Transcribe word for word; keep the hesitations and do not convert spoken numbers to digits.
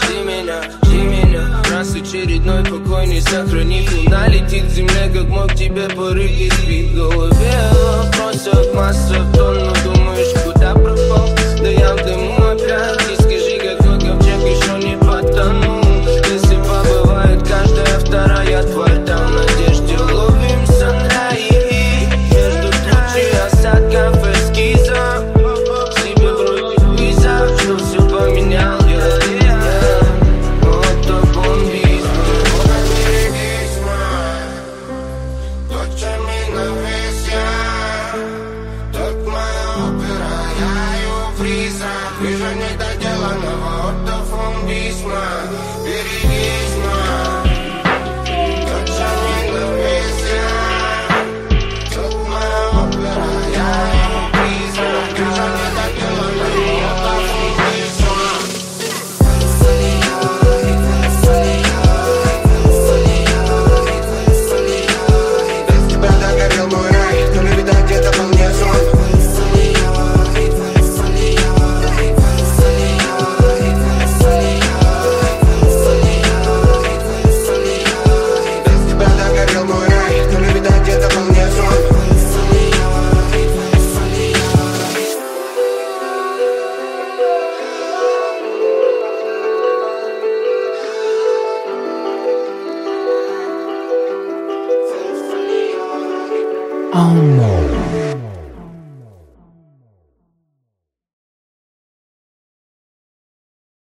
жди меня, жди меня. Раз очередной покой не сохранив, луна летит к земле, как мог тебе порыв и спит. В голове вопросов масса тонн, но думаешь, куда пропал? Да я в дыму опять, и скажи, какой ковчег еще не потонул. Если побывает каждая вторая тварь, там в надежде ловим санраи. Между тучи осадков эскизов себе вроде виза, что все поменял я. Вижу недоделанного ортофондизма. Берегись, ма, тот же ненавистья. Тут моя опера, я его призрак. Вижу недоделанного ортофондизма. Без тебя догорел мой рай, то ли видать где-то был мне сон. Oh no.